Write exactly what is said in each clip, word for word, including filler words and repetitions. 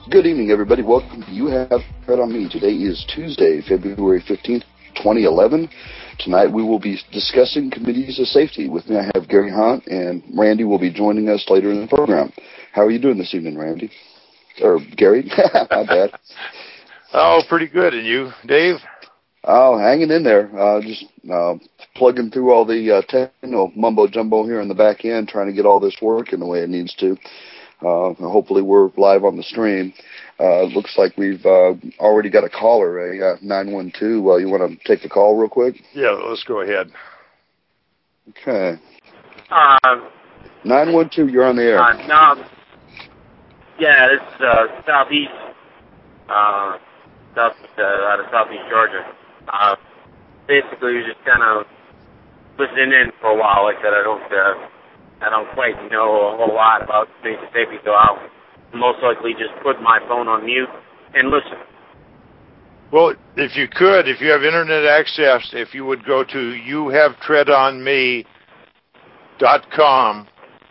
Good evening, everybody. Welcome to You Have Tread on Me. Today is Tuesday, February fifteenth, twenty eleven. Tonight we will be discussing committees of safety. With me I have Gary Hunt, and Randy will be joining us later in the program. How are you doing this evening, Randy? Or Gary? My bad. Oh, pretty good. And you, Dave? Oh, hanging in there. Uh, just uh, plugging through all the uh, technical mumbo-jumbo here in the back end, trying to get all this working the way it needs to. Uh, hopefully we're live on the stream. Uh, looks like we've uh, already got a caller, a uh, nine one two. Well, you want to take the call real quick? Yeah, let's go ahead. Okay. Uh, nine one two, you're on the air. Uh, no, yeah, this is uh, southeast, uh, south, uh, out of southeast Georgia. Uh, basically, you're just kind of listening in for a while. Like that, I don't, uh, I don't quite know a whole lot about basic safety, so I'll most likely just put my phone on mute and listen. Well, if you could, if you have internet access, if you would go to you have tread on me dot com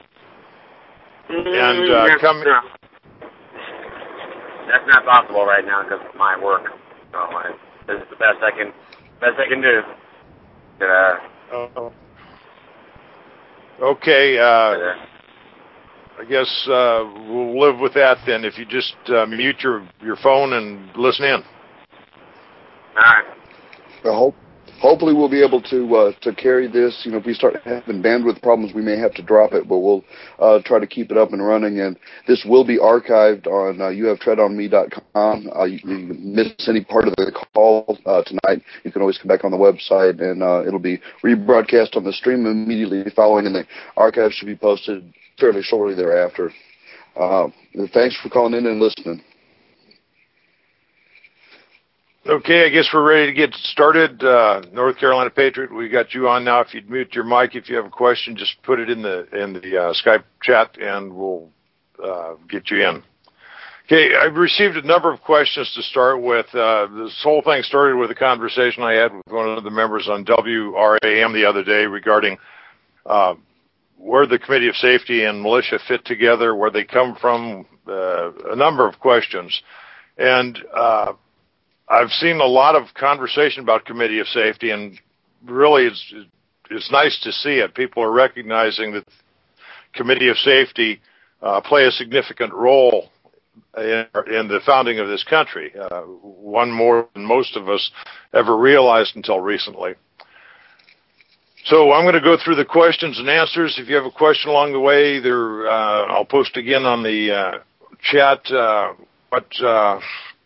and uh, that's, come. Uh, that's not possible right now because of my work. So I, this is the best I can, best I can do. Uh, Oh. Okay, uh, I guess uh, we'll live with that then. If you just uh, mute your, your phone and listen in. All right. I hope, hopefully we'll be able to uh, to carry this. You know, if we start having bandwidth problems, we may have to drop it, but we'll uh, try to keep it up and running. And this will be archived on uh, you have tread on me dot com. Uh, you, you miss any part of the call uh, tonight, you can always come back on the website, and uh, it'll be rebroadcast on the stream immediately following, and the archive should be posted fairly shortly thereafter. Uh, thanks for calling in and listening. Okay, I guess we're ready to get started. Uh, North Carolina Patriot, we got you on now. If you'd mute your mic, if you have a question, just put it in the in the uh, Skype chat, and we'll uh, get you in. Okay, I've received a number of questions to start with. Uh, this whole thing started with a conversation I had with one of the members on W R A M the other day regarding uh, where the Committee of Safety and Militia fit together, where they come from, uh, a number of questions. And uh, I've seen a lot of conversation about Committee of Safety, and really it's, it's nice to see it. People are recognizing that Committee of Safety uh, play a significant role in, in the founding of this country, uh, one more than most of us ever realized until recently. So I'm going to go through the questions and answers. If you have a question along the way, either uh, I'll post again on the uh, chat uh, what uh,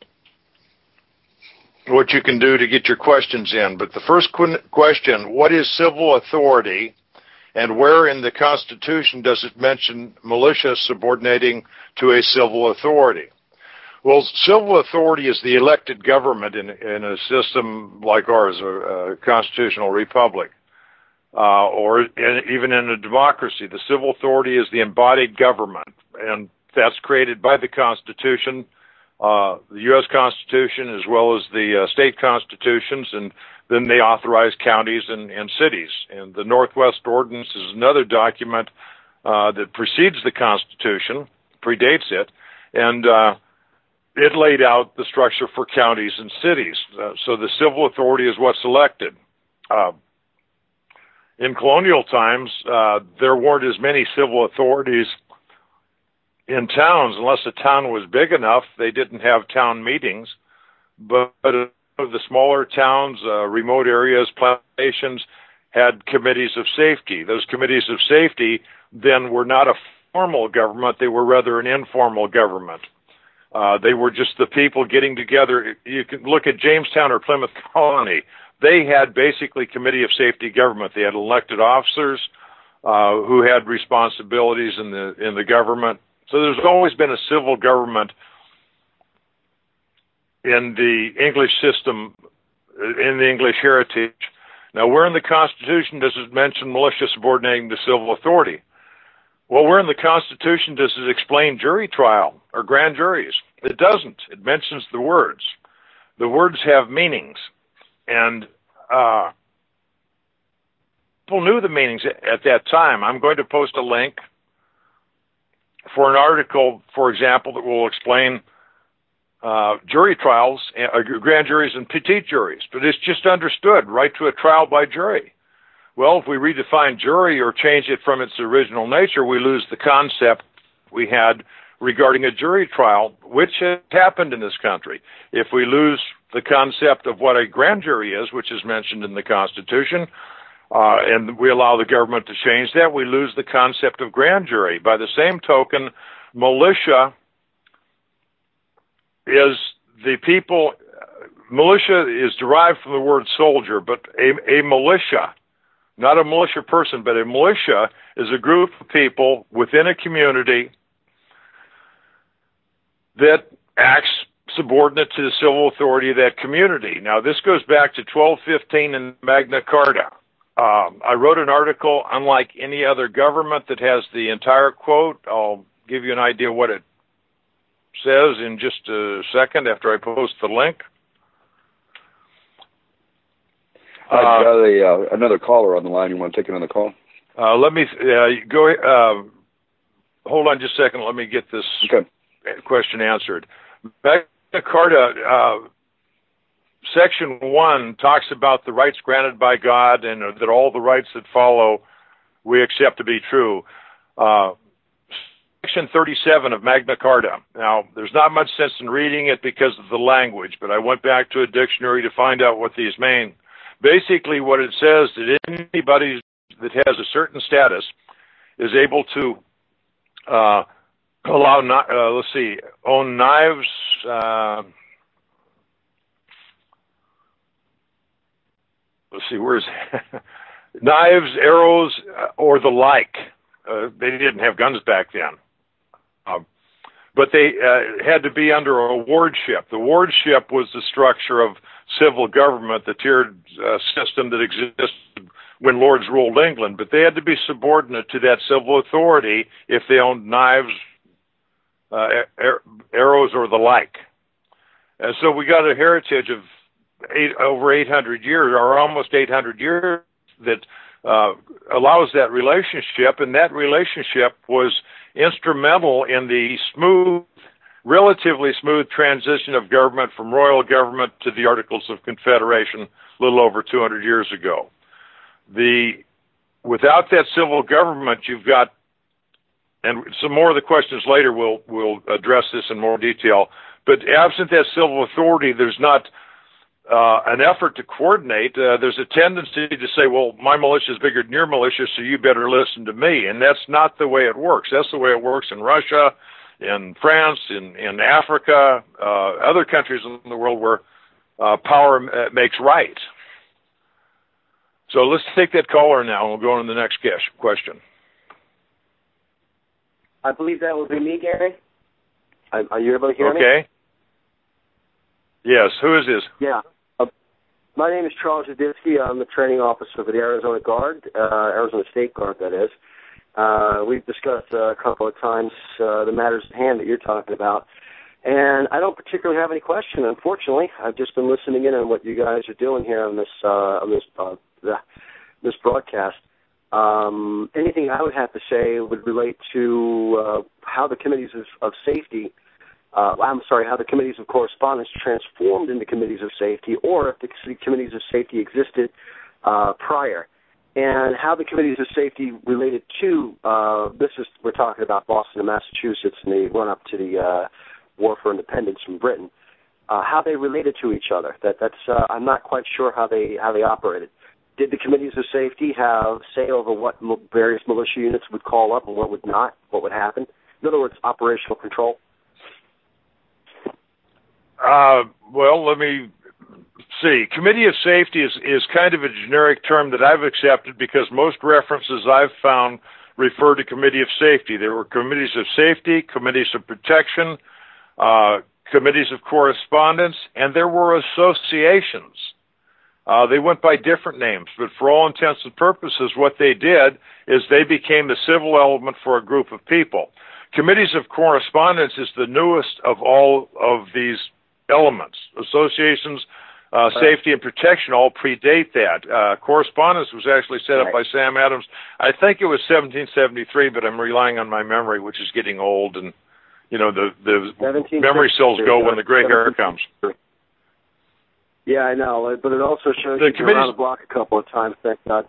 what you can do to get your questions in. But the first qu- question, what is civil authority, and where in the Constitution does it mention militia subordinating to a civil authority? Well, civil authority is the elected government in, in a system like ours, a, a constitutional republic. Uh, or in, even in a democracy, the civil authority is the embodied government, and that's created by the Constitution, uh, the U S Constitution, as well as the uh, state constitutions, and then they authorize counties and, and cities. And the Northwest Ordinance is another document uh, that precedes the Constitution, predates it, and uh, it laid out the structure for counties and cities. Uh, so the civil authority is what's elected. Uh, In colonial times, uh, there weren't as many civil authorities in towns. Unless a town was big enough, they didn't have town meetings. But the smaller towns, uh, remote areas, plantations, had committees of safety. Those committees of safety then were not a formal government. They were rather an informal government. Uh, they were just the people getting together. You can look at Jamestown or Plymouth Colony. They had basically committee of safety government. They had elected officers uh, who had responsibilities in the in the government. So there's always been a civil government in the English system, in the English heritage. Now, where in the Constitution does it mention militia subordinating to civil authority? Well, where in the Constitution does it explain jury trial or grand juries? It doesn't. It mentions the words. The words have meanings. And uh, people knew the meanings at that time. I'm going to post a link for an article, for example, that will explain uh, jury trials, uh, grand juries and petite juries, but it's just understood, right to a trial by jury. Well, if we redefine jury or change it from its original nature, we lose the concept we had regarding a jury trial, which has happened in this country. If we lose the concept of what a grand jury is, which is mentioned in the Constitution, uh, and we allow the government to change that, we lose the concept of grand jury. By the same token, militia is the people, militia is derived from the word soldier, but a, a militia, not a militia person, but a militia is a group of people within a community that acts subordinate to the civil authority of that community. Now, this goes back to twelve fifteen in Magna Carta. Um, I wrote an article, unlike any other government, that has the entire quote. I'll give you an idea what it says in just a second after I post the link. I've uh, got a, uh, another caller on the line. You want to take another call? Uh, let me uh, go. Uh, hold on just a second. Let me get this okay. question answered. Magna Carta, uh, Section one talks about the rights granted by God and uh, that all the rights that follow we accept to be true. Uh, Section thirty-seven of Magna Carta. Now, there's not much sense in reading it because of the language, but I went back to a dictionary to find out what these mean. Basically, what it says is that anybody that has a certain status is able to uh, allow, uh, let's see, own knives, uh, let's see, where's knives, arrows, uh, or the like. Uh, they didn't have guns back then. Uh, but they uh, had to be under a wardship. The wardship was the structure of civil government, the tiered uh, system that existed when lords ruled England. But they had to be subordinate to that civil authority if they owned knives, uh, ar- arrows, or the like. And so we got a heritage of eight, over eight hundred years, or almost eight hundred years, that uh, allows that relationship, and that relationship was instrumental in the smooth, relatively smooth transition of government from royal government to the Articles of Confederation a little over two hundred years ago. The, without that civil government, you've got, and some more of the questions later will will address this in more detail, but absent that civil authority, there's not uh, an effort to coordinate. Uh, there's a tendency to say, well, my militia is bigger than your militia, so you better listen to me. And that's not the way it works. That's the way it works in Russia, in France, in, in Africa, uh, other countries in the world where uh, power uh, makes right. So let's take that caller now, and we'll go on to the next question. I believe that will be me, Gary. Are you able to hear okay. me? Okay. Yes. Who is this? Yeah. Uh, my name is Charles Zuditsky. I'm the training officer for the Arizona Guard, uh, Arizona State Guard, that is. Uh, we've discussed uh, a couple of times uh, the matters at hand that you're talking about. And I don't particularly have any question, unfortunately. I've just been listening in on what you guys are doing here on this uh, on this uh, this broadcast. Um, anything I would have to say would relate to uh, how the committees of, of safety, uh, I'm sorry, how the committees of correspondence transformed into committees of safety, or if the committees of safety existed uh, prior, and how the committees of safety related to, uh, this is, we're talking about Boston and Massachusetts and the run-up to the uh, War for Independence from Britain, uh, how they related to each other. That, that's, uh, I'm not quite sure how they how they operated. Did the committees of safety have say over what various militia units would call up and what would not, what would happen? In other words, operational control? Uh, well, let me see. Committee of Safety is, is kind of a generic term that I've accepted because most references I've found refer to Committee of Safety. There were committees of safety, committees of protection, uh, committees of correspondence, and there were associations. Uh, they went by different names, but for all intents and purposes, what they did is they became the civil element for a group of people. Committees of correspondence is the newest of all of these elements. Associations, uh, right. Safety and protection all predate that. Uh, correspondence was actually set up right. by Sam Adams. I think it was seventeen seventy-three, but I'm relying on my memory, which is getting old, and you know, the, the memory cells go when the gray hair comes. Yeah, I know, but it also shows the you around the block a couple of times, thank God.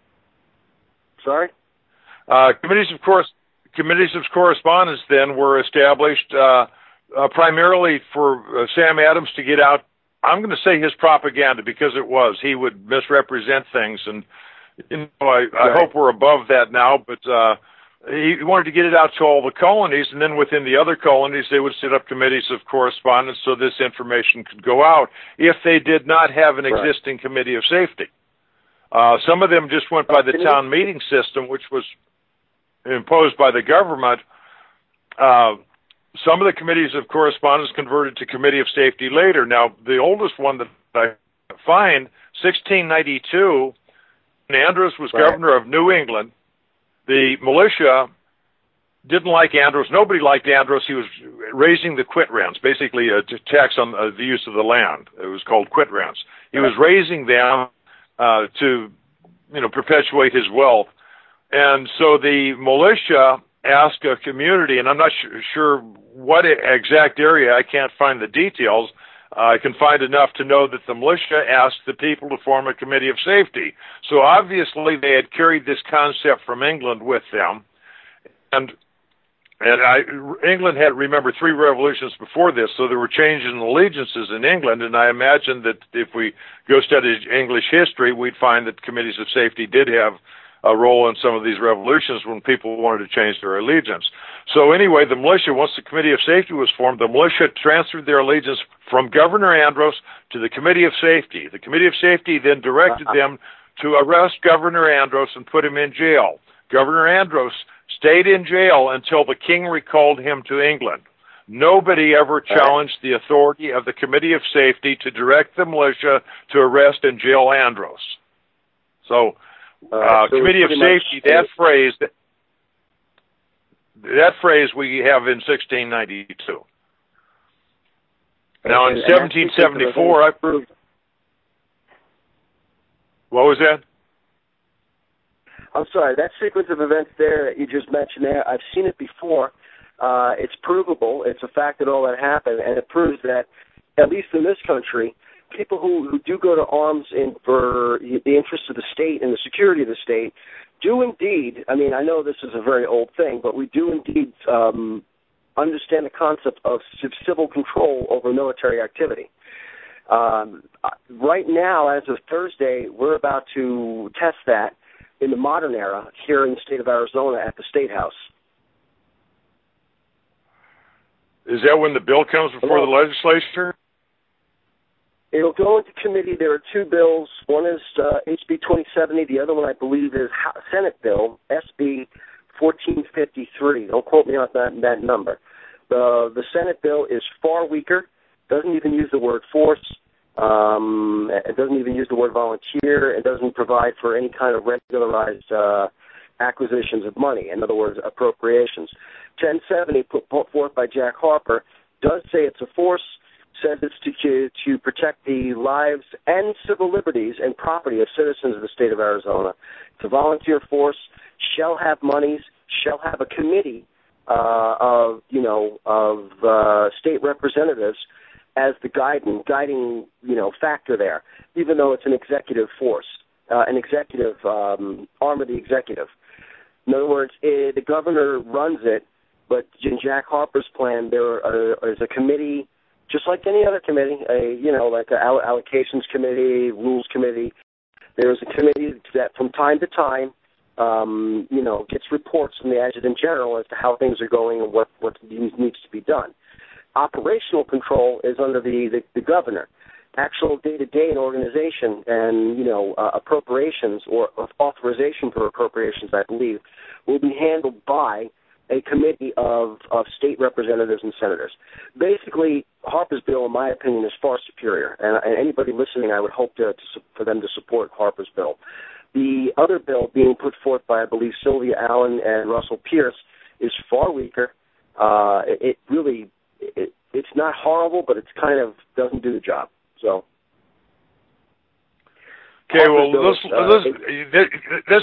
Sorry? Uh, committees of course, committees of correspondence then were established uh, uh, primarily for uh, Sam Adams to get out, I'm going to say his propaganda, because it was. He would misrepresent things, and you know, I, right. I hope we're above that now, but uh, he wanted to get it out to all the colonies, and then within the other colonies, they would set up committees of correspondence so this information could go out if they did not have an right. existing committee of safety. Uh, some of them just went by the town meeting system, which was imposed by the government. Uh, some of the committees of correspondence converted to committee of safety later. Now, the oldest one that I find, sixteen ninety-two, when Andros was right. governor of New England, the militia didn't like Andros. Nobody liked Andros. He was raising the quit rents, basically a tax on uh, the use of the land. It was called quit rents. He was raising them uh, to, you know, perpetuate his wealth. And so the militia asked a community, and I'm not sure, sure what exact area, I can't find the details. Uh, I can find enough to know that the militia asked the people to form a committee of safety. So obviously they had carried this concept from England with them. And and I, England had, remember, three revolutions before this, so there were changes in allegiances in England, and I imagine that if we go study English history, we'd find that committees of safety did have a role in some of these revolutions when people wanted to change their allegiance. So anyway, the militia, once the Committee of Safety was formed, the militia transferred their allegiance from Governor Andros to the Committee of Safety. The Committee of Safety then directed them to arrest Governor Andros and put him in jail. Governor Andros stayed in jail until the king recalled him to England. Nobody ever challenged the authority of the Committee of Safety to direct the militia to arrest and jail Andros. So, uh, uh, so Committee of Safety, that phrase, that, that phrase we have in sixteen ninety-two. Now, in seventeen seventy-four, I proved. What was that? I'm sorry, that sequence of events there that you just mentioned there, I've seen it before. Uh, it's provable. It's a fact that all that happened, and it proves that, at least in this country, people who, who do go to arms in, for the interests of the state and the security of the state do indeed, I mean, I know this is a very old thing, but we do indeed um, understand the concept of civil control over military activity. Um, right now, as of Thursday, we're about to test that in the modern era here in the state of Arizona at the State House. Is that when the bill comes before the legislature? It'll go into committee. There are two bills. One is uh, H B twenty seventy. The other one, I believe, is Senate bill, S B fourteen fifty-three. Don't quote me on that, that number. The, the Senate bill is far weaker, doesn't even use the word force. Um, it doesn't even use the word volunteer. It doesn't provide for any kind of regularized uh, acquisitions of money. In other words, appropriations. ten seventy, put forth by Jack Harper, does say it's a force, says it's to, to protect the lives and civil liberties and property of citizens of the state of Arizona. It's a volunteer force, shall have monies, shall have a committee uh, of, you know, of uh, state representatives as the guiding, guiding, you know, factor there, even though it's an executive force, uh, an executive um, arm of the executive. In other words, it, the governor runs it, but in Jack Harper's plan, there are, is a committee, just like any other committee, a, you know, like an allocations committee, rules committee. There's a committee that from time to time, um, you know, gets reports from the adjutant general as to how things are going and what, what needs to be done. Operational control is under the, the, the governor. Actual day-to-day in organization and, you know, uh, appropriations or authorization for appropriations, I believe, will be handled by a committee of, of state representatives and senators. Basically, Harper's bill, in my opinion, is far superior, and, and anybody listening, I would hope to, to, for them to support Harper's bill. The other bill being put forth by, I believe, Sylvia Allen and Russell Pierce is far weaker. Uh, it, it really, it, it's not horrible, but it's kind of doesn't do the job. So. Okay, well, let's, uh, let's, that's a,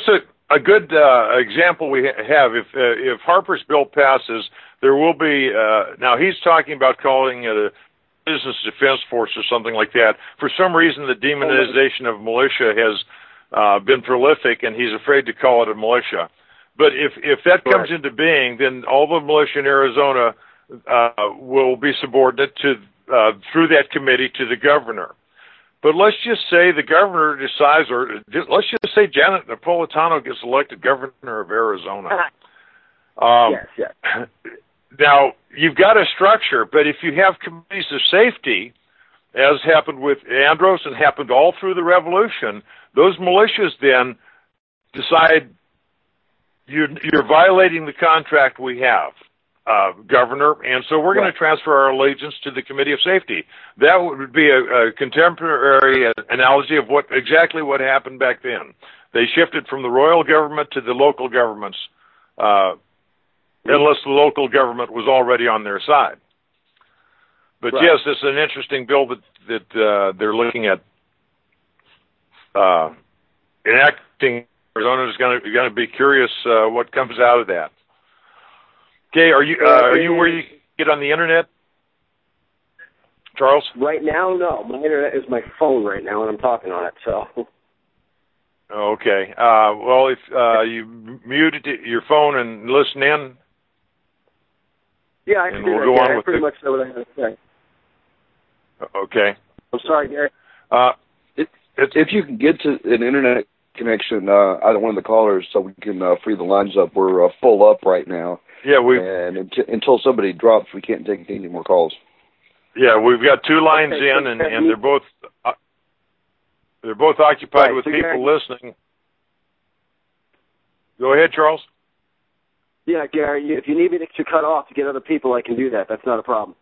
a good uh, example we have, if uh, if Harper's bill passes, there will be, uh, now he's talking about calling it a business defense force or something like that. For some reason, the demonization of militia has uh, been prolific, and he's afraid to call it a militia. But if, if that comes into being, then all the militia in Arizona uh, will be subordinate to, uh, through that committee, to the governor. But let's just say the governor decides, or let's just say Janet Napolitano gets elected governor of Arizona. Um, yes, yes. Now, you've got a structure, but if you have committees of safety, as happened with Andros and happened all through the revolution, those militias then decide you're, you're violating the contract we have, uh, Governor, and so we're right. going to transfer our allegiance to the Committee of Safety. That would be a, a contemporary analogy of what exactly what happened back then. They shifted from the royal government to the local governments, uh, unless the local government was already on their side. But right. yes, it's an interesting bill that that uh, they're looking at uh, enacting. Arizona is going to going to be curious uh, what comes out of that. Okay, are you uh, are you where you get on the internet, Charles? Right now, no. My internet is my phone right now, and I'm talking on it. So. Okay. Uh, well, if uh, you muted your phone and listen in. Yeah, I can do we'll that. Go yeah, on I with pretty the... much know what I have to say. Okay. I'm sorry, Gary. Uh, it, if you can get to an internet connection, uh, either one of the callers, so we can uh, free the lines up. We're uh, full up right now. Yeah, we. And until, until somebody drops, we can't take any more calls. Yeah, we've got two lines okay, in, and, and they're both uh, they're both occupied right, with so people Gary, listening. Go ahead, Charles. Yeah, Gary, if you need me to cut off to get other people, I can do that. That's not a problem.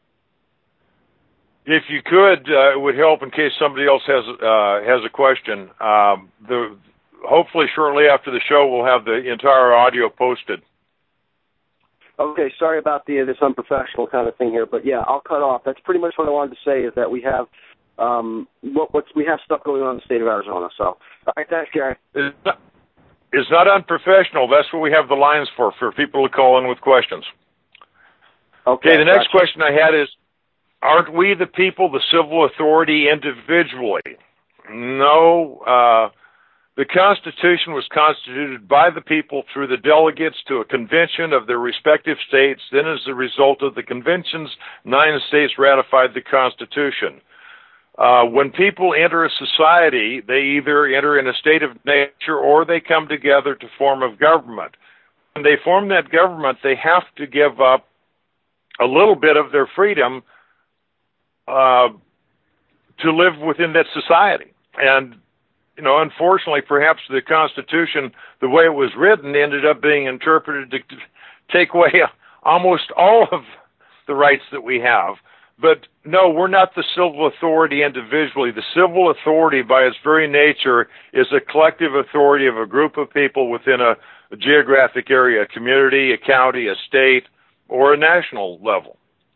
If you could, uh, it would help in case somebody else has uh, has a question. Um, the hopefully shortly after the show, we'll have the entire audio posted. Okay, sorry about the this unprofessional kind of thing here, but yeah, I'll cut off. That's pretty much what I wanted to say. Is that we have um, what what's, we have stuff going on in the state of Arizona. So, all right, thanks, Gary. It's not, it's not unprofessional. That's what we have the lines for for people to call in with questions. Okay. Okay. The next gotcha. question I had is, aren't we the people, the civil authority individually? No. Uh, the Constitution was constituted by the people through the delegates to a convention of their respective states. Then as a result of the conventions, nine states ratified the Constitution. Uh, when people enter a society, they either enter in a state of nature or they come together to form a government. When they form that government, they have to give up a little bit of their freedom Uh, to live within that society. And, you know, unfortunately, perhaps the Constitution, the way it was written, ended up being interpreted to take away almost all of the rights that we have. But, no, we're not the civil authority individually. The civil authority, by its very nature, is a collective authority of a group of people within a, a geographic area, a community, a county, a state, or a national level.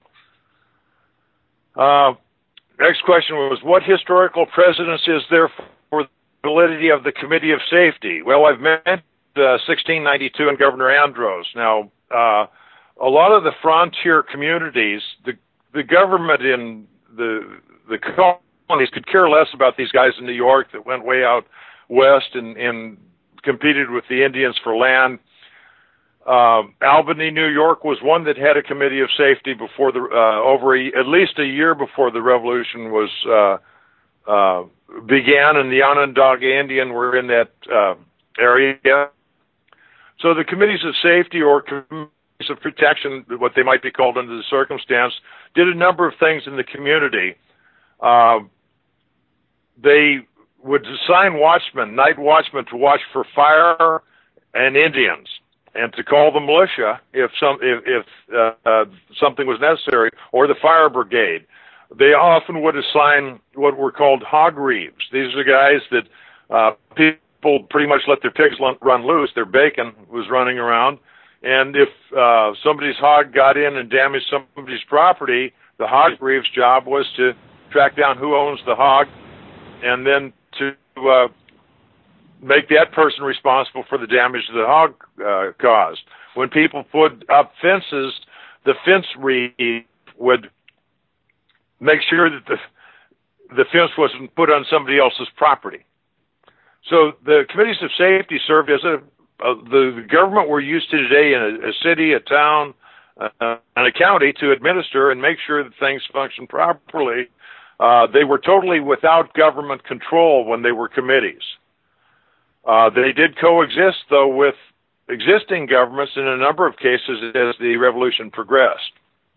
Uh, next question was, what historical precedence is there for the validity of the Committee of Safety? Well, I've mentioned uh, sixteen ninety-two and Governor Andros. Now, uh, a lot of the frontier communities, the the government in the the colonies could care less about these guys in New York that went way out west and, and competed with the Indians for land. Uh, Albany, New York was one that had a committee of safety before the, uh, over a, at least a year before the revolution was, uh, uh, began, and the Onondaga Indian were in that, uh, area. So the committees of safety or committees of protection, what they might be called under the circumstance, did a number of things in the community. Uh, they would assign watchmen, night watchmen, to watch for fire and Indians, and to call the militia if some if, if uh, uh, something was necessary, or the fire brigade. They often would assign what were called hog reeves. These are guys that uh, people pretty much let their pigs run loose. Their bacon was running around, and if uh, somebody's hog got in and damaged somebody's property, the hog reeves' job was to track down who owns the hog, and then to uh, make that person responsible for the damage the hog uh, caused. When people put up fences, the fence reeve would make sure that the the fence wasn't put on somebody else's property. So the committees of safety served as a, a the government we're used to today in a, a city, a town, uh, and a county to administer and make sure that things function properly. Uh, they were totally without government control when they were committees. Uh, they did coexist, though, with existing governments in a number of cases as the revolution progressed.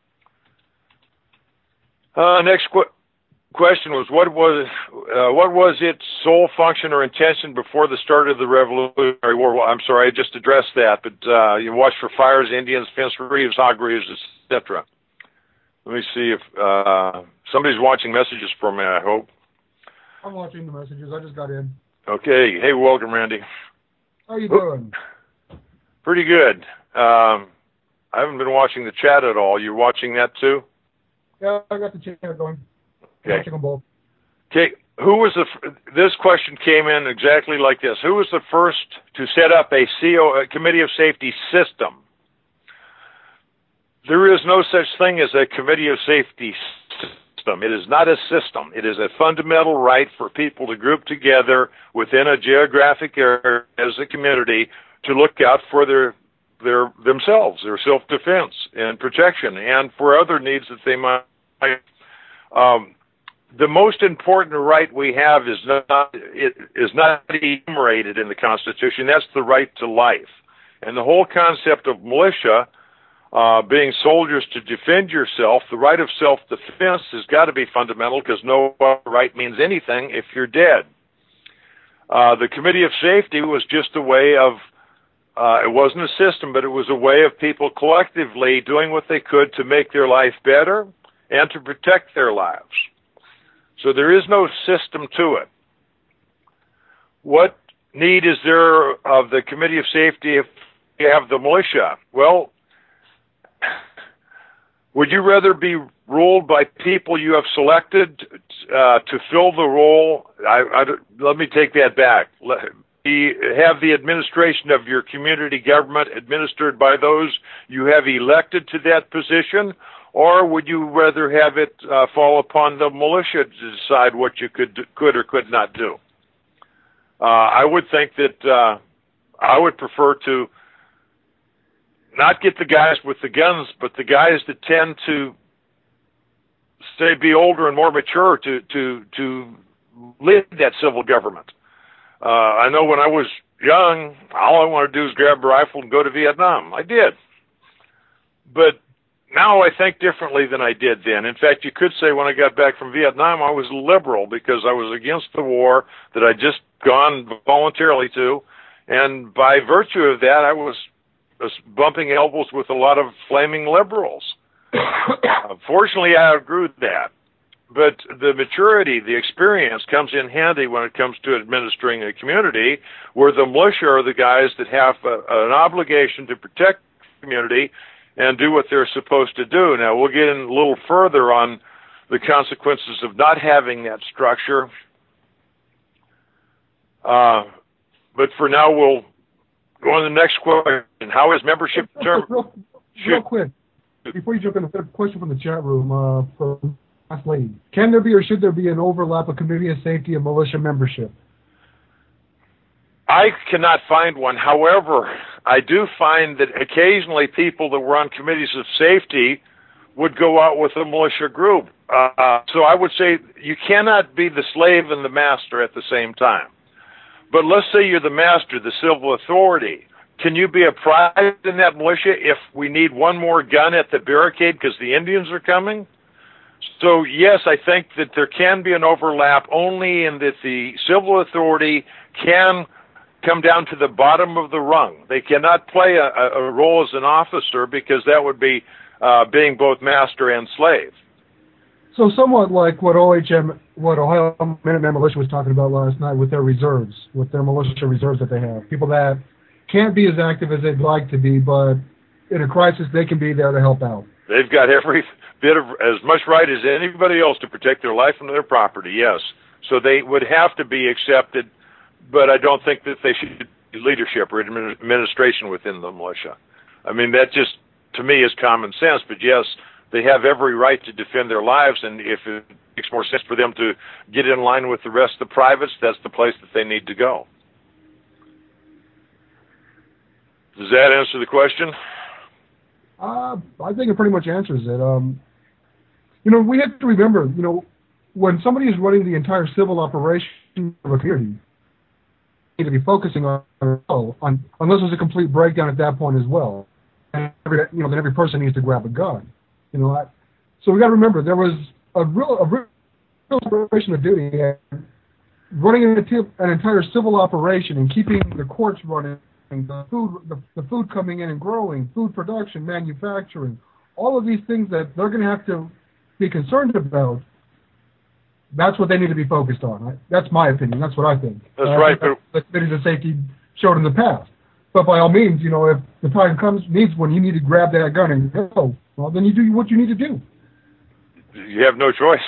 Uh, next qu- question was, what was uh, what was its sole function or intention before the start of the Revolutionary War? Well, I'm sorry, I just addressed that, but uh, you watch for fires, Indians, fence reeves, hog reeves, et cetera. Let me see if uh, somebody's watching messages for me, I hope. I'm watching the messages. I just got in. Okay. Hey, welcome, Randy. How you doing? Pretty good. Um, I haven't been watching the chat at all. You watching that too? Yeah, I got the chat going. Okay. Watching them both. Okay. Who was the? This question came in exactly like this. Who was the first to set up a C O, a Committee of Safety system? There is no such thing as a Committee of Safety system. It is not a system. It is a fundamental right for people to group together within a geographic area as a community to look out for their their themselves, their self-defense and protection, and for other needs that they might. Um, the most important right we have is not it is not enumerated in the Constitution. That's the right to life, and the whole concept of militia. Uh, being soldiers to defend yourself, the right of self-defense has got to be fundamental because no right means anything if you're dead. Uh, the Committee of Safety was just a way of, uh, it wasn't a system, but it was a way of people collectively doing what they could to make their life better and to protect their lives. So there is no system to it. What need is there of the Committee of Safety if you have the militia? Well, would you rather be ruled by people you have selected uh, to fill the role? I, I, let me take that back. Let, be, have the administration of your community government administered by those you have elected to that position, or would you rather have it uh, fall upon the militia to decide what you could could or could not do? Uh, I would think that uh, I would prefer to not get the guys with the guns, but the guys that tend to say be older and more mature to to to lead that civil government. Uh, I know when I was young, all I wanted to do is grab a rifle and go to Vietnam. I did, but now I think differently than I did then. In fact, you could say when I got back from Vietnam, I was liberal because I was against the war that I'd just gone voluntarily to, and by virtue of that, I was bumping elbows with a lot of flaming liberals. uh, fortunately, I outgrew that. But the maturity, the experience comes in handy when it comes to administering a community where the militia are the guys that have a, an obligation to protect the community and do what they're supposed to do. Now, we'll get in a little further on the consequences of not having that structure. Uh, but for now, we'll go on to the next question. How is membership term? Real, real quick, before you jump in, a question from the chat room uh, from Last Lady. Can there be or should there be an overlap of Committee of Safety and militia membership? I cannot find one. However, I do find that occasionally people that were on committees of safety would go out with a militia group. Uh, so I would say you cannot be the slave and the master at the same time. But let's say you're the master, the civil authority. Can you be a private in that militia if we need one more gun at the barricade because the Indians are coming? So, yes, I think that there can be an overlap only in that the civil authority can come down to the bottom of the rung. They cannot play a, a role as an officer because that would be uh, being both master and slave. So somewhat like what O H M, what Ohio Minuteman Militia was talking about last night with their reserves, with their militia reserves that they have. People that can't be as active as they'd like to be, but in a crisis, they can be there to help out. They've got every bit of, as much right as anybody else to protect their life and their property, yes. So they would have to be accepted but I don't think that they should be leadership or administration within the militia. I mean, that just, to me, is common sense. But yes, they have every right to defend their lives, and if it makes more sense for them to get in line with the rest of the privates, that's the place that they need to go. Does that answer the question? Uh, I think it pretty much answers it. Um, you know, we have to remember, you know, when somebody is running the entire civil operation of a community, they need to be focusing on, on unless there's a complete breakdown at that point as well. And every, you know, then every person needs to grab a gun. You know, I, so we got to remember there was a real, a real separation of duty, and running an, an entire civil operation and keeping the courts running, the food, the, the food coming in and growing, food production, manufacturing, all of these things that they're going to have to be concerned about. That's what they need to be focused on. Right? That's my opinion. That's what I think. That's uh, right. But the committees of safety showed in the past. But by all means, you know, if the time comes, needs when you need to grab that gun and go, well, then you do what you need to do. You have no choice.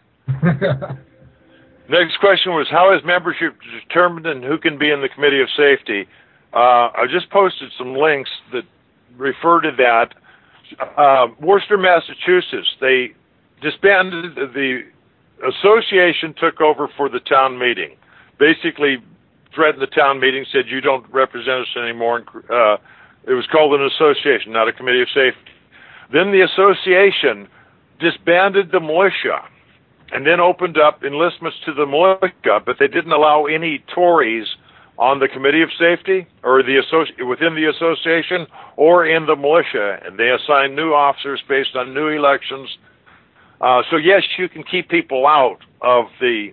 Next question was, how is membership determined and who can be in the Committee of Safety? Uh, I just posted some links that refer to that. Uh, Worcester, Massachusetts, they disbanded the association, took over for the town meeting. Basically threatened the town meeting, said, you don't represent us anymore. Uh, it was called an association, not a Committee of Safety. Then the association disbanded the militia and then opened up enlistments to the militia, but they didn't allow any Tories on the Committee of Safety or the associ- within the association or in the militia, and they assigned new officers based on new elections. Uh, so yes, you can keep people out of the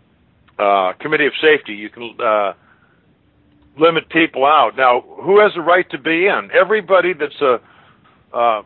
uh, Committee of Safety. You can uh, limit people out. Now, who has a right to be in? Everybody that's a uh,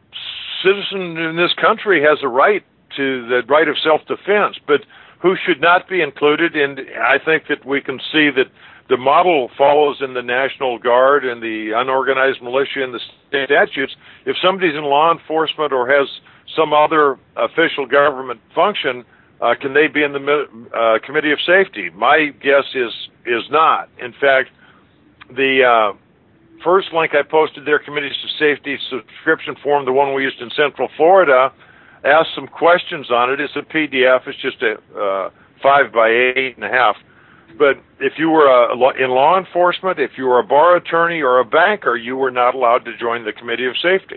citizen in this country has a right to the right of self-defense, but who should not be included? And I think that we can see that the model follows in the National Guard and the unorganized militia and the state statutes. If somebody's in law enforcement or has some other official government function, uh, can they be in the uh, Committee of Safety? My guess is is not. In fact, the uh, first link I posted there, Committees of Safety subscription form, the one we used in Central Florida, asked some questions on it. It's a P D F. It's just a uh, five by eight and a half. But if you were a, in law enforcement, if you were a bar attorney or a banker, you were not allowed to join the Committee of Safety.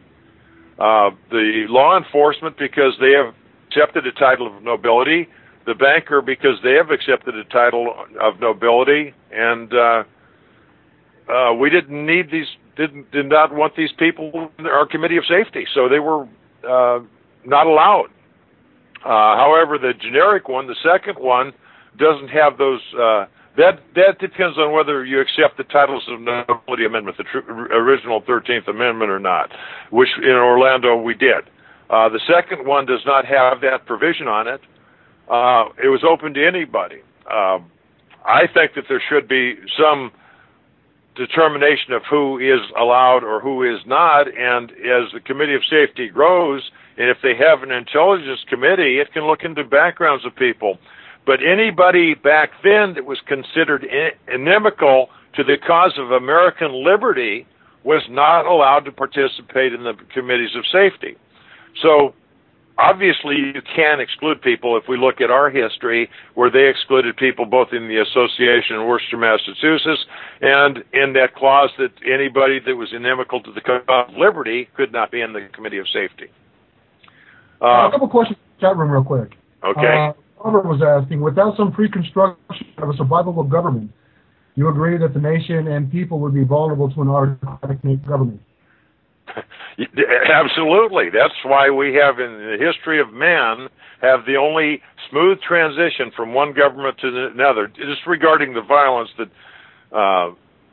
Uh, the law enforcement, because they have accepted a title of nobility. The banker, because they have accepted a title of nobility. And uh, uh, we didn't need these, didn't did not want these people in our Committee of Safety, so they were uh, not allowed. Uh, however, the generic one, the second one, doesn't have those. Uh, that that depends on whether you accept the Titles of Nobility Amendment, the tr- original thirteenth Amendment, or not, which in Orlando we did. Uh, the second one does not have that provision on it. Uh, it was open to anybody. Uh, I think that there should be some determination of who is allowed or who is not, and as the Committee of Safety grows, and if they have an intelligence committee, it can look into backgrounds of people. But anybody back then that was considered inimical to the cause of American liberty was not allowed to participate in the Committees of Safety. So obviously you can exclude people if we look at our history, where they excluded people both in the association in Worcester, Massachusetts, and in that clause that anybody that was inimical to the cause of liberty could not be in the Committee of Safety. Uh, a couple questions in the chat room real quick. Okay. Uh, Robert was asking, without some pre-construction of a survivable government, you agree that the nation and people would be vulnerable to an autocratic government? Absolutely. That's why we have, in the history of man, have the only smooth transition from one government to another, disregarding the violence that uh,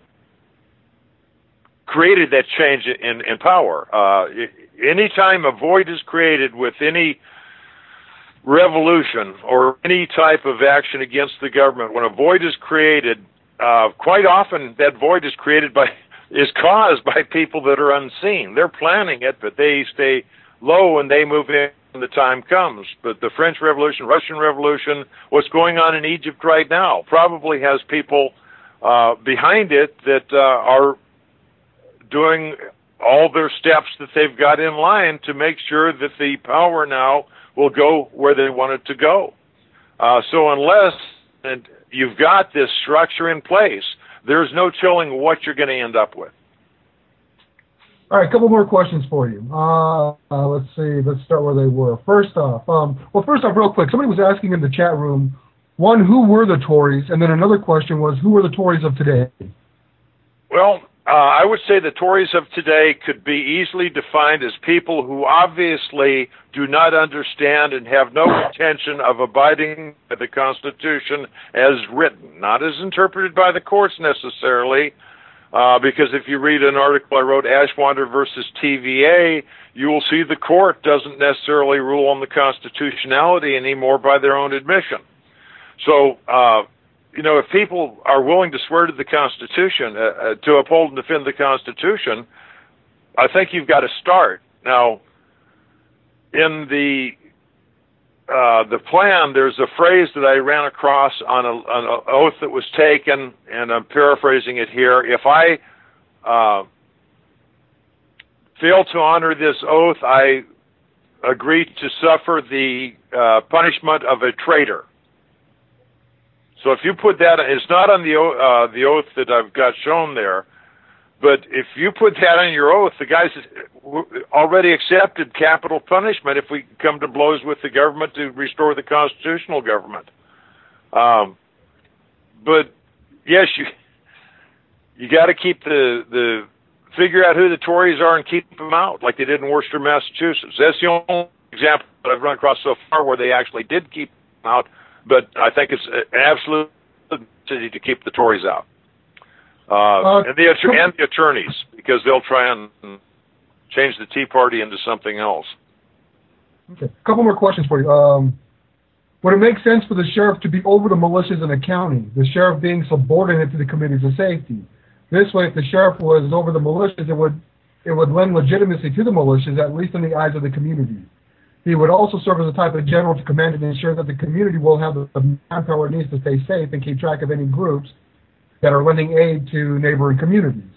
created that change in, in power. Uh, anytime a void is created with any revolution or any type of action against the government, when a void is created, uh, quite often that void is created by, is caused by people that are unseen. They're planning it, but they stay low and they move in when the time comes. But the French Revolution, Russian Revolution, what's going on in Egypt right now probably has people uh, behind it that uh, are doing all their steps that they've got in line to make sure that the power now will go where they want it to go. Uh, so unless and you've got this structure in place, there's no telling what you're going to end up with. All right, a couple more questions for you. Uh, uh, let's see. Let's start where they were. First off, um, well, first off, real quick, somebody was asking in the chat room, one, who were the Tories? And then another question was, who are the Tories of today? Well, uh, I would say the Tories of today could be easily defined as people who obviously do not understand and have no intention of abiding by the Constitution as written, not as interpreted by the courts necessarily. Uh, because if you read an article I wrote, Ashwander versus T V A, you will see the court doesn't necessarily rule on the constitutionality anymore by their own admission. So, uh, you know, if people are willing to swear to the Constitution, uh, uh, to uphold and defend the Constitution, I think you've got to start. Now, in the Uh, the plan, there's a phrase that I ran across on, a, on an oath that was taken, and I'm paraphrasing it here. If I uh, fail to honor this oath, I agree to suffer the uh, punishment of a traitor. So if you put that, it's not on the, uh, the oath that I've got shown there, but if you put that on your oath, the guy's already accepted capital punishment if we come to blows with the government to restore the constitutional government. Um, but yes, you you got to keep the the figure out who the Tories are and keep them out, like they did in Worcester, Massachusetts. That's the only example that I've run across so far where they actually did keep them out. But I think it's an absolute necessity to keep the Tories out. Uh, uh, and, the, and the attorneys, because they'll try and change the Tea Party into something else. Okay, a couple more questions for you. Um, would it make sense for the sheriff to be over the militias in a county, the sheriff being subordinate to the committees of safety? This way, if the sheriff was over the militias, it would it would lend legitimacy to the militias, at least in the eyes of the community. He would also serve as a type of general to command and ensure that the community will have the manpower it needs to stay safe and keep track of any groups that are lending aid to neighboring communities.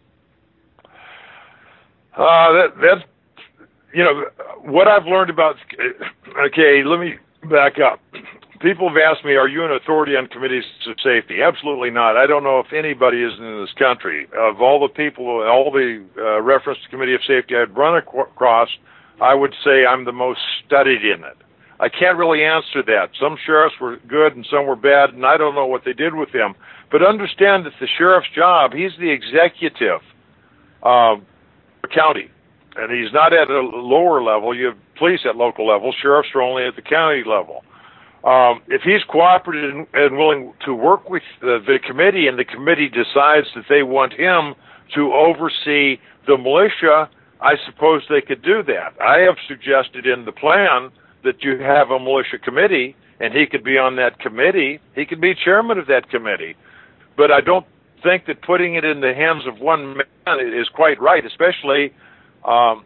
Uh, that, that's, you know, what I've learned about, okay, let me back up. People have asked me, are you an authority on committees of safety? Absolutely not. I don't know if anybody is in this country. Of all the people, all the uh, reference to committee of safety I'd run across, I would say I'm the most studied in it. I can't really answer that. Some sheriffs were good and some were bad, and I don't know what they did with them. But understand that the sheriff's job, he's the executive of the county, and he's not at a lower level. You have police at local level. Sheriffs are only at the county level. Um, if he's cooperative and willing to work with the, the committee, and the committee decides that they want him to oversee the militia, I suppose they could do that. I have suggested in the plan that you have a militia committee, and he could be on that committee. He could be chairman of that committee. But I don't think that putting it in the hands of one man is quite right, especially um,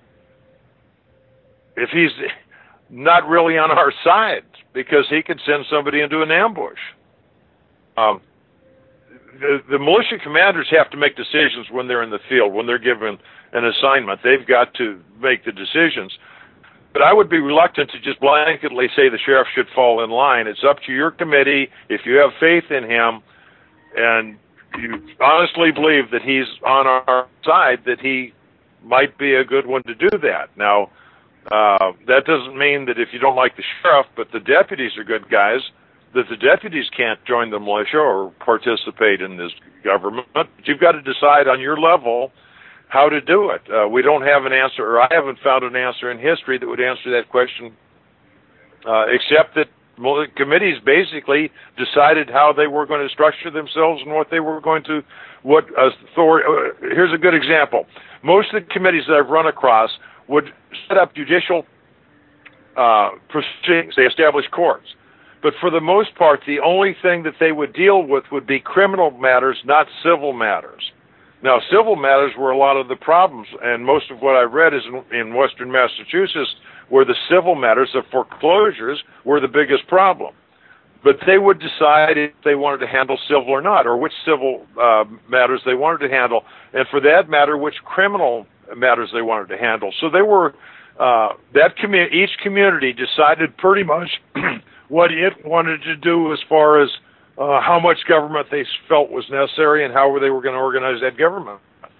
if he's not really on our side, because he could send somebody into an ambush. Um, the, the militia commanders have to make decisions when they're in the field, when they're given an assignment. They've got to make the decisions. But I would be reluctant to just blanketly say the sheriff should fall in line. It's up to your committee. If you have faith in him and you honestly believe that he's on our side, that he might be a good one to do that. Now, uh, that doesn't mean that if you don't like the sheriff, but the deputies are good guys, that the deputies can't join the militia or participate in this government. But you've got to decide on your level how to do it. Uh, we don't have an answer, or I haven't found an answer in history that would answer that question, uh, except that committees basically decided how they were going to structure themselves and what they were going to, what authority. Uh, here's a good example. Most of the committees that I've run across would set up judicial uh, proceedings. They establish courts. But for the most part, the only thing that they would deal with would be criminal matters, not civil matters. Now, civil matters were a lot of the problems, and most of what I read is in, in Western Massachusetts, where the civil matters of foreclosures were the biggest problem. But they would decide if they wanted to handle civil or not, or which civil uh, matters they wanted to handle, and for that matter, which criminal matters they wanted to handle. So they were uh, that commu- each community decided pretty much what it wanted to do as far as uh, how much government they felt was necessary and how they were going to organize that government.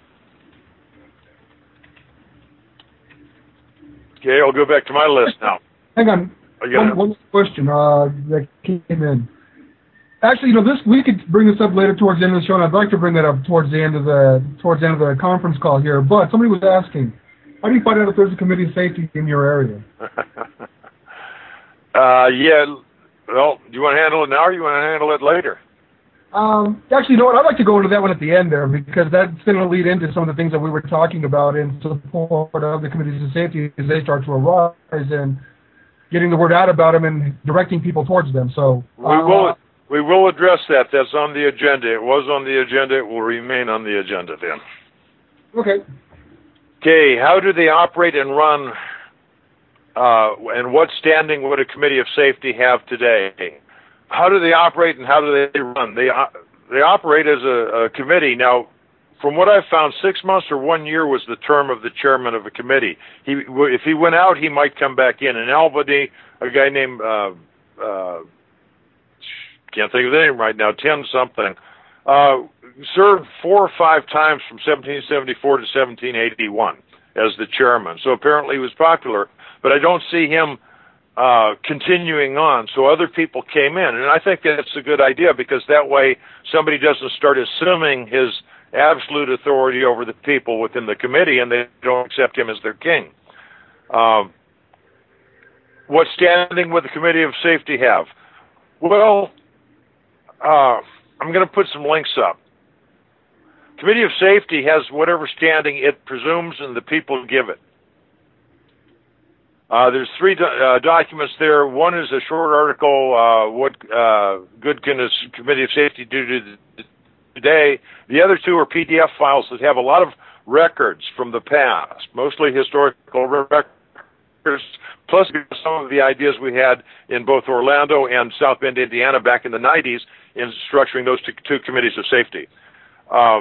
Okay, I'll go back to my list now. Hang on. One, one question uh, that came in. Actually, you know, this we could bring this up later towards the end of the show, and I'd like to bring that up towards the end of the towards the end of the conference call here. But somebody was asking, how do you find out if there's a committee of safety in your area? uh, yeah. Well, do you want to handle it now, or do you want to handle it later? Um, actually, you know what? I'd like to go into that one at the end there, because that's going to lead into some of the things that we were talking about in support of the committees of safety as they start to arise and getting the word out about them and directing people towards them. So uh, we will we will address that. That's on the agenda. It was on the agenda. It will remain on the agenda then. Okay. Okay. How do they operate and run? Uh, and what standing would a committee of safety have today? How do they operate and how do they run? They uh, they operate as a, a committee now. From what I've found, six months or one year was the term of the chairman of a committee. He, if he went out, he might come back in. In Albany, a guy named, uh, uh, can't think of the name right now, Tim something, uh, served four or five times from seventeen seventy-four to seventeen eighty-one as the chairman. So apparently he was popular, but I don't see him uh, continuing on. So other people came in, and I think that's a good idea because that way somebody doesn't start assuming his absolute authority over the people within the committee, and they don't accept him as their king. Um, what standing would the Committee of Safety have? Well, uh, I'm going to put some links up. Committee of Safety has whatever standing it presumes and the people give it. Uh, there's three do- uh, documents there. One is a short article, uh, what uh, good can a Committee of Safety do to the today. The other two are P D F files that have a lot of records from the past, mostly historical records, plus some of the ideas we had in both Orlando and South Bend, Indiana back in the nineties in structuring those two, two committees of safety. Uh,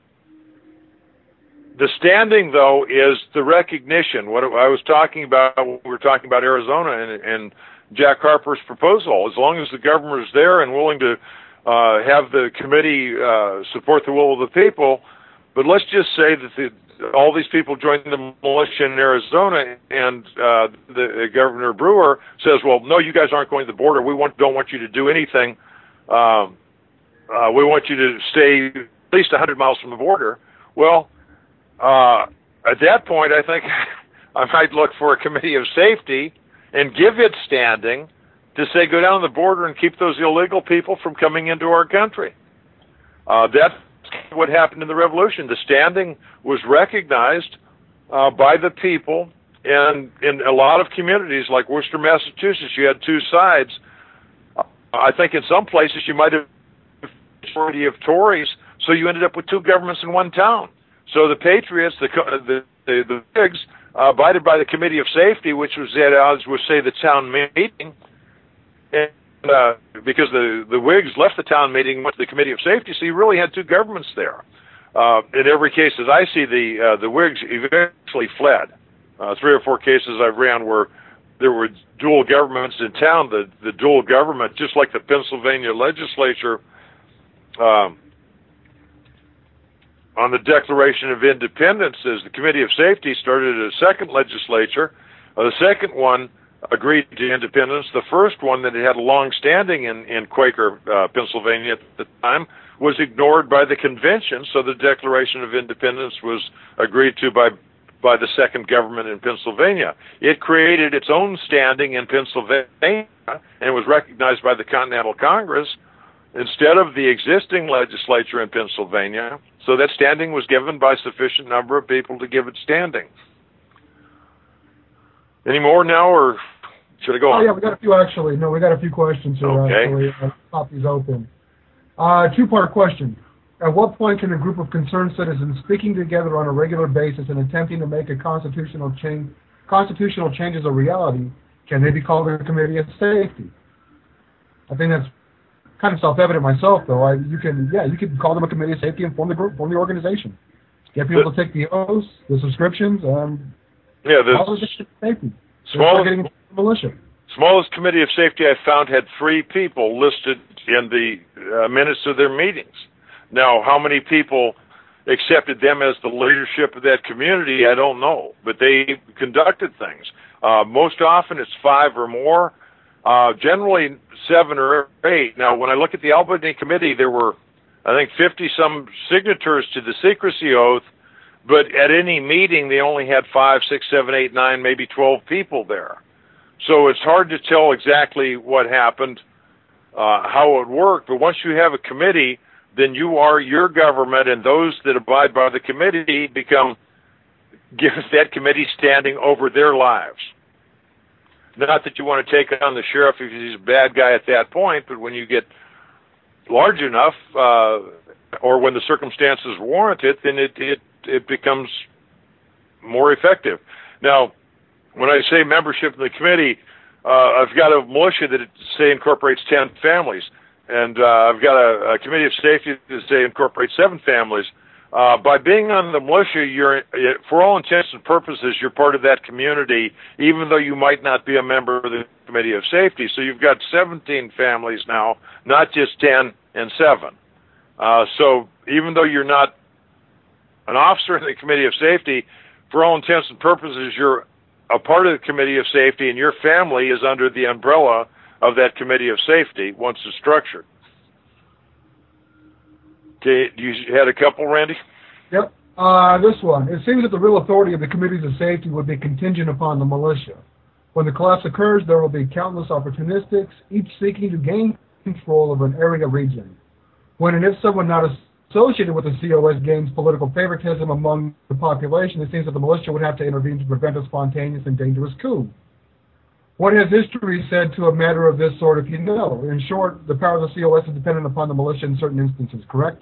the standing, though, is the recognition. What I was talking about, when we were talking about Arizona and, and Jack Harper's proposal, as long as the governor is there and willing to Uh, have the committee uh, support the will of the people, but let's just say that the, all these people joined the militia in Arizona, and uh, the uh, Governor Brewer says, "Well, no, you guys aren't going to the border. We want, don't want you to do anything. Um, uh, we want you to stay at least one hundred miles from the border." Well, uh, at that point, I think I might look for a committee of safety and give it standing to say, go down the border and keep those illegal people from coming into our country. Uh, that's what happened in the revolution. The standing was recognized uh, by the people, and in a lot of communities like Worcester, Massachusetts, you had two sides. Uh, I think in some places you might have a majority of Tories, so you ended up with two governments in one town. So the Patriots, the the the, the Whigs, uh, abided by the Committee of Safety, which was at odds with, say, the town meeting. And, uh, because the, the Whigs left the town meeting and went to the Committee of Safety, so you really had two governments there. Uh, in every case, as I see, the uh, the Whigs eventually fled. Uh, three or four cases I've ran where there were dual governments in town. The, the dual government, just like the Pennsylvania legislature, um, on the Declaration of Independence, as the Committee of Safety started a second legislature. Uh, the second one agreed to independence. The first one, that it had a long standing in, in Quaker, uh, Pennsylvania at the time, was ignored by the convention, so the Declaration of Independence was agreed to by by the second government in Pennsylvania. It created its own standing in Pennsylvania and was recognized by the Continental Congress instead of the existing legislature in Pennsylvania, so that standing was given by sufficient number of people to give it standing. Any more now, or should I go on? Oh, yeah, we got a few, actually. No, we got a few questions here, okay. actually. I'll pop these open. Uh, two-part question. At what point can a group of concerned citizens speaking together on a regular basis and attempting to make a constitutional change constitutional changes a reality, can they be called a committee of safety? I think that's kind of self-evident myself, though. I, you can, yeah, you can call them a committee of safety and form the group, form the organization. Get people the, to take the oaths, the subscriptions, and yeah, the all the safety. Smallest, getting into the militia. Smallest committee of safety I found had three people listed in the uh, minutes of their meetings. Now, how many people accepted them as the leadership of that community, I don't know, but they conducted things. Uh, most often it's five or more, uh, generally seven or eight. Now, when I look at the Albany Committee, there were, I think, fifty-some signatories to the secrecy oath, but at any meeting they only had five, six, seven, eight, nine, maybe twelve people there. So it's hard to tell exactly what happened, uh, how it worked, but once you have a committee, then you are your government, and those that abide by the committee become, give that committee standing over their lives. Not that you want to take on the sheriff if he's a bad guy at that point, but when you get large enough, uh, or when the circumstances warrant it, then it, it, it becomes more effective. Now, when I say membership in the committee, uh, I've got a militia that, say, incorporates ten families. And uh, I've got a, a committee of safety that say incorporates seven families. Uh, by being on the militia, you're, for all intents and purposes, you're part of that community, even though you might not be a member of the committee of safety. So you've got seventeen families now, not just ten and seven. Uh, so even though you're not an officer in the committee of safety, for all intents and purposes, you're a part of the committee of safety, and your family is under the umbrella of that committee of safety once it's structured. Okay, you had a couple, Randy? Yep. Uh, this one. It seems that the real authority of the committees of safety would be contingent upon the militia. When the collapse occurs, there will be countless opportunistics, each seeking to gain control of an area region. When and if someone not associated with the C O S gains political favoritism among the population, it seems that the militia would have to intervene to prevent a spontaneous and dangerous coup. What has history said to a matter of this sort, if you know? In short, the power of the C O S is dependent upon the militia in certain instances, correct?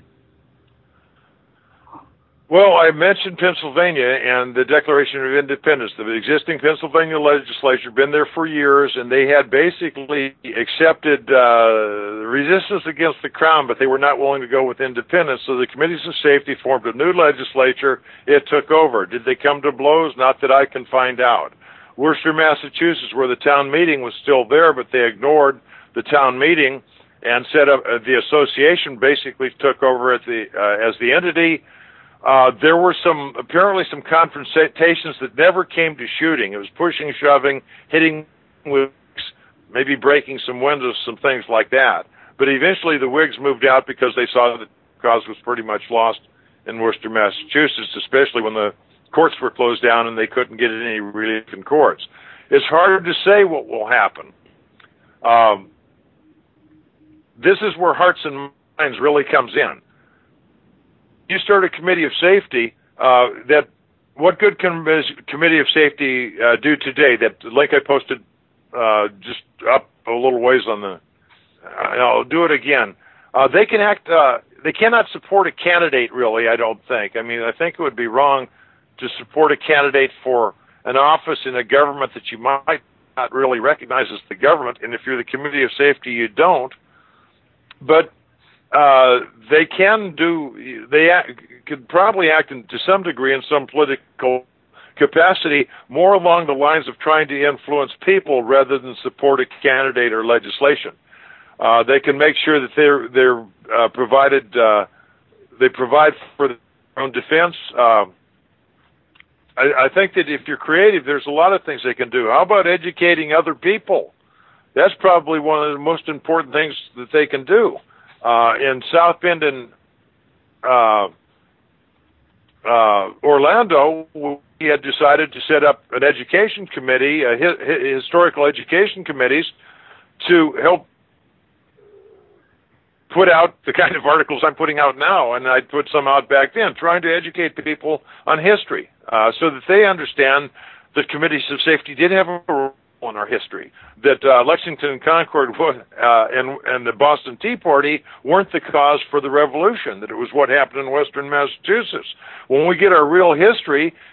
Well, I mentioned Pennsylvania and the Declaration of Independence. The existing Pennsylvania legislature had been there for years, and they had basically accepted uh, resistance against the Crown, but they were not willing to go with independence. So the committees of safety formed a new legislature. It took over. Did they come to blows? Not that I can find out. Worcester, Massachusetts, where the town meeting was still there, but they ignored the town meeting and set up uh, the association basically took over at the uh, as the entity. Uh, there were some apparently some confrontations that never came to shooting. It was pushing, shoving, hitting Whigs, maybe breaking some windows, some things like that. But eventually the Whigs moved out because they saw that the cause was pretty much lost in Worcester, Massachusetts, especially when the courts were closed down and they couldn't get any relief in courts. It's hard to say what will happen. Um, this is where hearts and minds really comes in. You start a committee of safety, uh, that what good can a committee of safety uh, do today? That link I posted uh, just up a little ways on the, uh, I'll do it again. Uh, they can act, uh, they cannot support a candidate really, I don't think. I mean, I think it would be wrong to support a candidate for an office in a government that you might not really recognize as the government, and if you're the committee of safety, you don't. But uh, they can do, they act, could probably act in, to some degree in some political capacity more along the lines of trying to influence people rather than support a candidate or legislation. Uh, they can make sure that they're, they're uh, provided, uh, they provide for their own defense. Uh, I, I think that if you're creative, there's a lot of things they can do. How about educating other people? That's probably one of the most important things that they can do. Uh, in South Bend and uh, uh, Orlando, we had decided to set up an education committee, uh, hi- historical education committees, to help put out the kind of articles I'm putting out now, and I put some out back then, trying to educate people on history, uh, so that they understand that committees of safety did have a role in our history, that uh, Lexington and Concord uh, and, and the Boston Tea Party weren't the cause for the revolution, that it was what happened in Western Massachusetts. When we get our real history,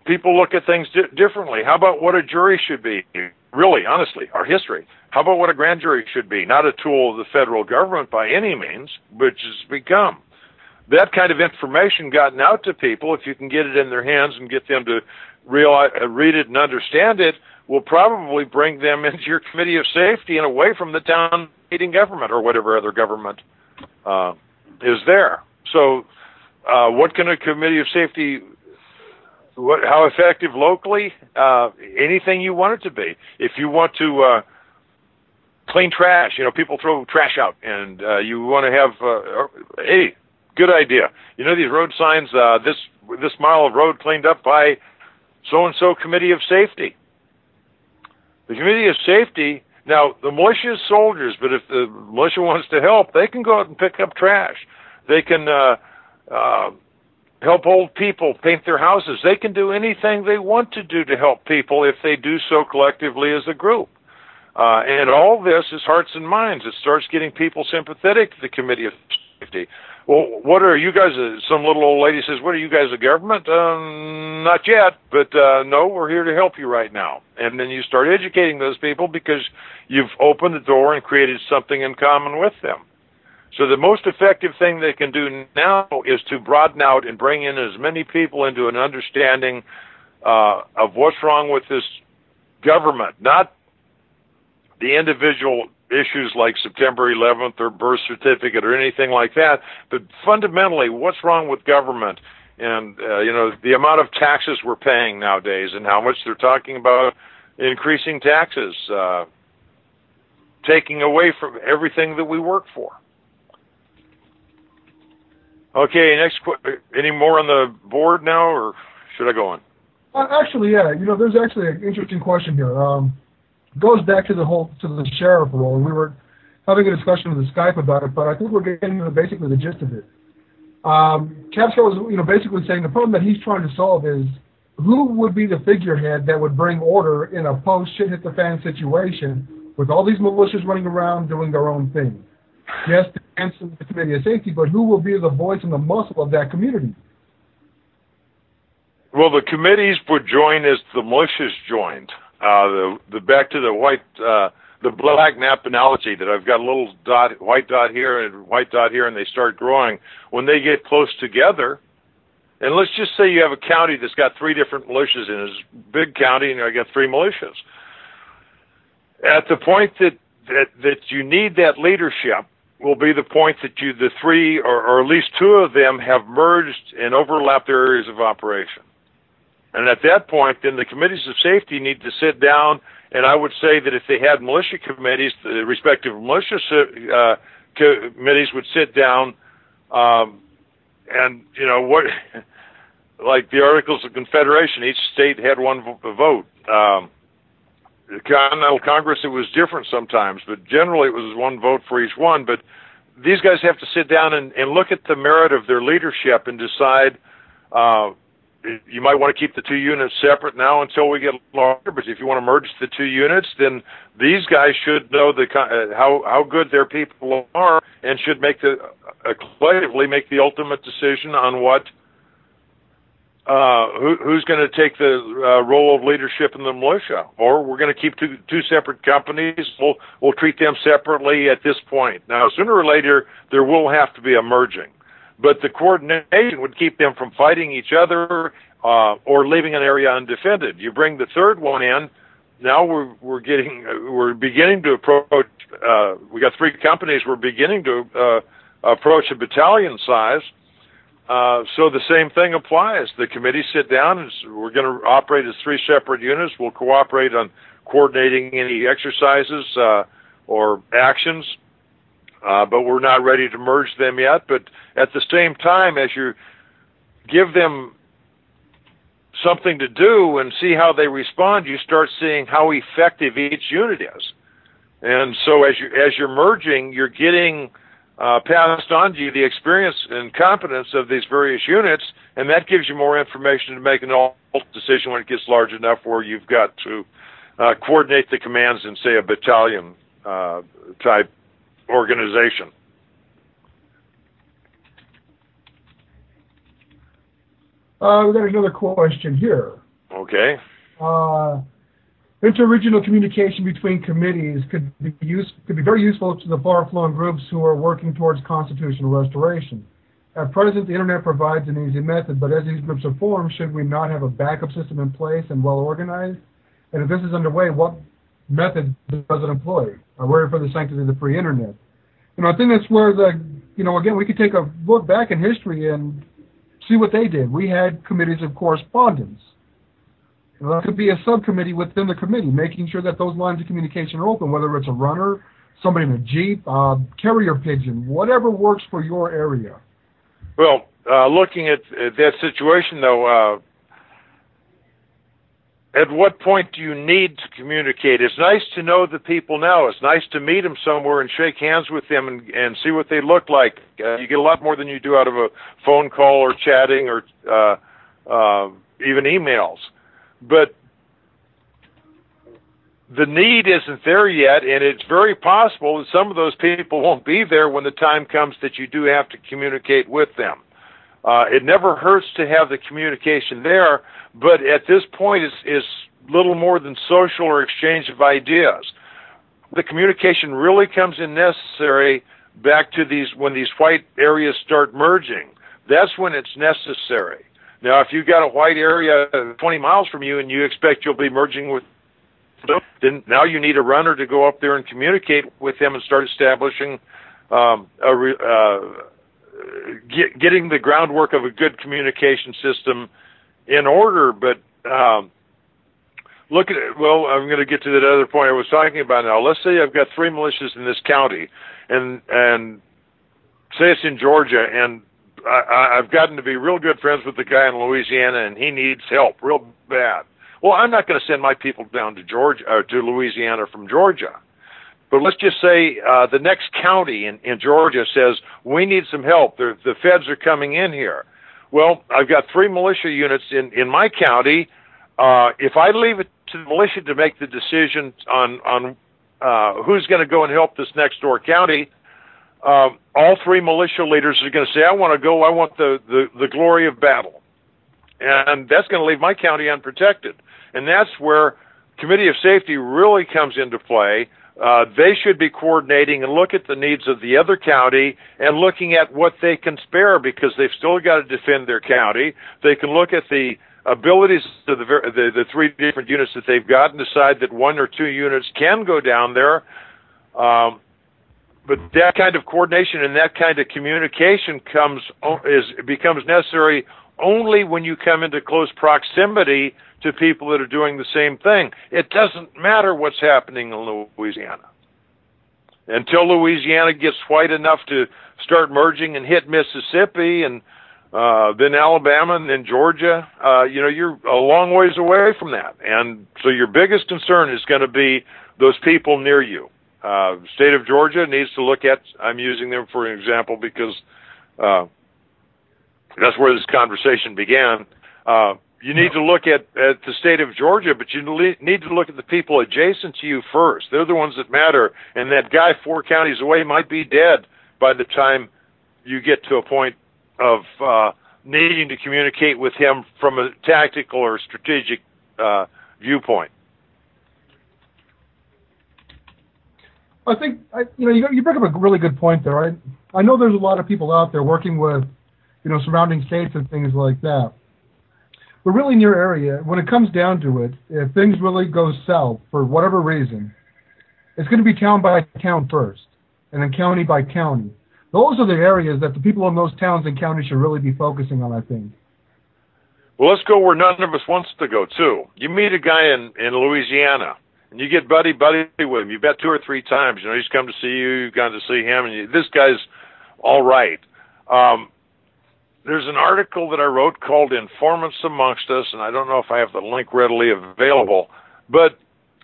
people look at things di- differently. How about what a jury should be? Really, honestly, our history. How about what a grand jury should be? Not a tool of the federal government by any means, which has become. That kind of information gotten out to people, if you can get it in their hands and get them to realize, uh, read it and understand it, will probably bring them into your committee of safety and away from the town meeting government or whatever other government uh, is there. So uh, what can a committee of safety, what, how effective locally? Uh, anything you want it to be. If you want to uh, clean trash, you know, people throw trash out, and uh, you want to have, uh, hey, good idea. You know these road signs, uh, this this mile of road cleaned up by so-and-so committee of safety. The committee of safety, now the militia is soldiers, but if the militia wants to help, they can go out and pick up trash. They can uh, uh, help old people paint their houses. They can do anything they want to do to help people if they do so collectively as a group. Uh, and all this is hearts and minds. It starts getting people sympathetic to the committee of safety. Well, what are you guys, uh, some little old lady says, what are you guys, a government? Um, not yet, but uh, no, we're here to help you right now. And then you start educating those people because you've opened the door and created something in common with them. So the most effective thing they can do now is to broaden out and bring in as many people into an understanding uh, of what's wrong with this government, not the individual issues like September eleventh or birth certificate or anything like that, but fundamentally, what's wrong with government and, uh, you know, the amount of taxes we're paying nowadays and how much they're talking about increasing taxes, uh, taking away from everything that we work for. Okay, next, qu- any more on the board now, or should I go on? Uh, actually, yeah, you know, there's actually an interesting question here. Um, goes back to the whole to the sheriff role. We were having a discussion with the Skype about it, but I think we're getting to basically the gist of it. Um, Capsco was, you know, basically saying the problem that he's trying to solve is who would be the figurehead that would bring order in a post shit hit the fan situation with all these militias running around doing their own thing. Yes, the answer the committee of safety, but who will be the voice and the muscle of that community? Well, the committees would join as the militias joined. Uh, the, the back to the white, uh, the black map analogy that I've got a little dot, white dot here and white dot here, and they start growing. When they get close together, and let's just say you have a county that's got three different militias in it. It's a big county, and I got three militias. At the point that, that, that you need that leadership will be the point that you, the three, or, or at least two of them have merged and overlapped their areas of operation. And at that point, then the committees of safety need to sit down, and I would say that if they had militia committees, the respective militia uh, committees would sit down, um, and, you know, what, like the Articles of Confederation, each state had one vote. Um, the Continental Congress, it was different sometimes, but generally it was one vote for each one. But these guys have to sit down and, and look at the merit of their leadership and decide, uh, you might want to keep the two units separate now until we get larger, but if you want to merge the two units, then these guys should know the uh, how how good their people are and should make the uh, collectively make the ultimate decision on what uh, who, who's going to take the uh, role of leadership in the militia, or we're going to keep two two separate companies. We'll we'll treat them separately at this point. Now, sooner or later, there will have to be a merging. But the coordination would keep them from fighting each other uh, or leaving an area undefended. You bring the third one in, now we're we're getting we're beginning to approach. Uh, we got three companies. We're beginning to uh, approach a battalion size. Uh, so the same thing applies. The committees sit down, and we're going to operate as three separate units. We'll cooperate on coordinating any exercises uh, or actions. Uh, but we're not ready to merge them yet. But at the same time, as you give them something to do and see how they respond, you start seeing how effective each unit is. And so as, you, as you're merging, you're getting uh, passed on to you the experience and competence of these various units, and that gives you more information to make an ultimate decision when it gets large enough where you've got to uh, coordinate the commands in, say, a battalion uh, type organization. Uh, we got another question here. Okay. Uh, interregional communication between committees could be use, could be very useful to the far-flung groups who are working towards constitutional restoration. At present, the Internet provides an easy method, but as these groups are formed, should we not have a backup system in place and well organized? And if this is underway, what method does it employ? A word for the sanctity of the free Internet. You know, I think that's where the, you know, again, we could take a look back in history and see what they did. We had committees of correspondence. You know, that could be a subcommittee within the committee, making sure that those lines of communication are open, whether it's a runner, somebody in a Jeep, uh, carrier pigeon, whatever works for your area. Well, uh, looking at, at that situation, though, uh, at what point do you need to communicate? It's nice to know the people now. It's nice to meet them somewhere and shake hands with them and, and see what they look like. Uh, you get a lot more than you do out of a phone call or chatting or uh, uh, even emails. But the need isn't there yet, and it's very possible that some of those people won't be there when the time comes that you do have to communicate with them. Uh, it never hurts to have the communication there, but at this point it's, it's little more than social or exchange of ideas. The communication really comes in necessary back to these, when these white areas start merging. That's when it's necessary. Now, if you've got a white area twenty miles from you and you expect you'll be merging with, then now you need a runner to go up there and communicate with them and start establishing um, a re, uh, get, getting the groundwork of a good communication system in order. But um, look at it. Well, I'm going to get to that other point I was talking about now. Let's say I've got three militias in this county, and and say it's in Georgia, and I, I've gotten to be real good friends with the guy in Louisiana, and he needs help real bad. Well, I'm not going to send my people down to Georgia or to Louisiana from Georgia. But let's just say uh, the next county in, in Georgia says, we need some help. The, the feds are coming in here. Well, I've got three militia units in, in my county. Uh, if I leave it to the militia to make the decision on, on uh, who's going to go and help this next door county, uh, all three militia leaders are going to say, I want to go, I want the, the, the glory of battle. And that's going to leave my county unprotected. And that's where Committee of Safety really comes into play. Uh, they should be coordinating and look at the needs of the other county and looking at what they can spare, because they've still got to defend their county. They can look at the abilities of the, the, the three different units that they've got and decide that one or two units can go down there. Um, but that kind of coordination and that kind of communication comes is becomes necessary only when you come into close proximity to people that are doing the same thing. It doesn't matter what's happening in Louisiana. Until Louisiana gets white enough to start merging and hit Mississippi and uh, then Alabama and then Georgia, uh, you know, you're a long ways away from that. And so your biggest concern is going to be those people near you. Uh, state of Georgia needs to look at, I'm using them for an example because uh, that's where this conversation began. Uh, you need to look at, at the state of Georgia, but you need to look at the people adjacent to you first. They're the ones that matter. And that guy four counties away might be dead by the time you get to a point of uh, needing to communicate with him from a tactical or strategic uh, viewpoint. I think, I, you know, you, you bring up a really good point there. I, I know there's a lot of people out there working with, you know, surrounding states and things like that. But really in your area, when it comes down to it, if things really go south for whatever reason, it's going to be town by town first, and then county by county. Those are the areas that the people in those towns and counties should really be focusing on, I think. Well, let's go where none of us wants to go, too. You meet a guy in, in Louisiana, and you get buddy-buddy with him. You've met two or three times. You know, he's come to see you, you've gone to see him, and you, this guy's all right. Um, there's an article that I wrote called Informants Amongst Us, and I don't know if I have the link readily available, but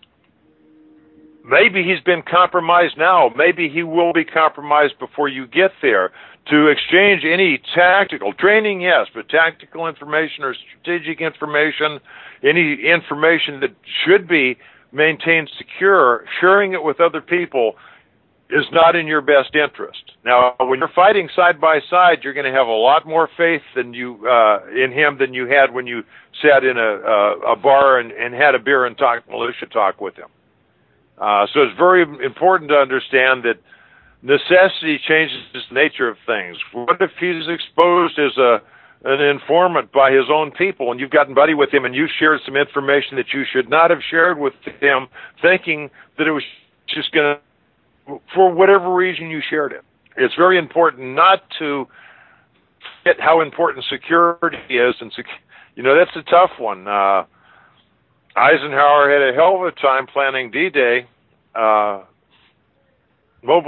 maybe he's been compromised now. Maybe he will be compromised before you get there. To exchange any tactical training, yes, but tactical information or strategic information, any information that should be maintained secure, sharing it with other people, is not in your best interest. Now, when you're fighting side by side, you're going to have a lot more faith than you uh, in him than you had when you sat in a, a, a bar and, and had a beer and talked militia talk with him. Uh, so it's very important to understand that necessity changes the nature of things. What if he's exposed as a an informant by his own people, and you've gotten buddy with him, and you shared some information that you should not have shared with him, thinking that it was just going to, for whatever reason you shared it. It's very important not to forget how important security is, and sec- you know, that's a tough one. Uh, Eisenhower had a hell of a time planning D-Day. Uh, mobile